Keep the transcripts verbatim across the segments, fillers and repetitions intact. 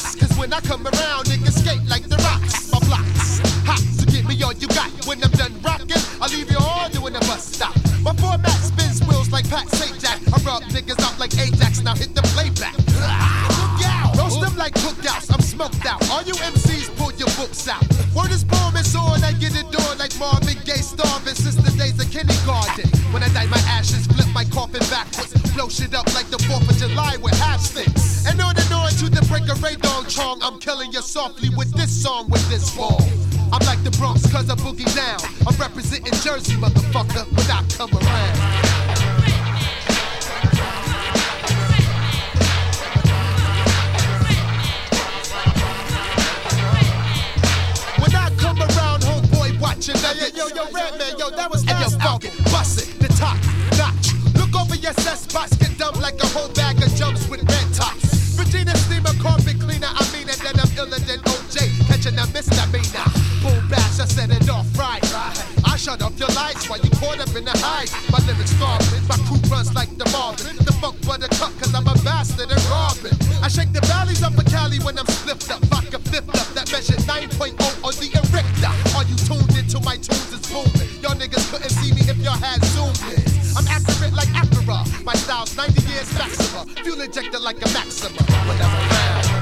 shots. Cause when I come around, niggas skate like the rocks. My blocks hot, so give me all you got. When I'm done rocking, I'll leave you all doing a bus stop. My format spins wheels like Pat Sajak. I rub niggas out like Ajax, now hit the playback. Roast them like cookouts, I'm smoked out. All you M Cs, pull your books out. Word is born, it's on, I get it on like Marvin Gaye starving since the days of kindergarten. When I die, my ashes flip my coffin backwards. Blow shit up like the fourth of July with half sticks. And on and on to the break of radon chong. I'm killing you softly with this song, with this ball. I'm like the Bronx cause I boogie down. I'm representing Jersey, motherfucker, when I come around. Watching that, yo, yo, yo, red man, yo, that was last fucking bust it, the top notch. Look over your set spots, get dumb like a whole bag of jumps with red tops. Regina Steamer, carpet cleaner, I mean it, then I'm iller than O J, catching a misdemeanor. Boom bash, I set it off right. I shut off your lights while you caught up in the high. My lyrics starving, my crew runs like the Marvin. The funk buttercup, cause I'm a bastard and robbing. I shake the valleys up a Cali when I'm slipped up. Vodka flipped up, that measured nine point oh on the Erector. Are you tuned into my tunes is booming? Y'all niggas couldn't see me if y'all had zoom in. I'm accurate like Acura. My style's ninety years Maxima. Fuel injected like a Maxima. When I'm around.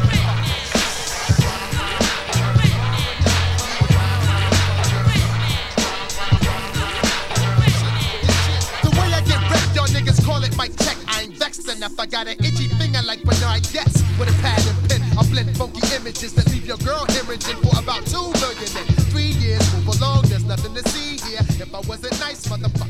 Niggas call it my check, I ain't vexed enough. I got an itchy finger like Bernard Getz. With a pad and pen, I blend funky images that leave your girl hemorrhaging for about two million in three years. Move along, there's nothing to see here. If I wasn't nice, motherfucker.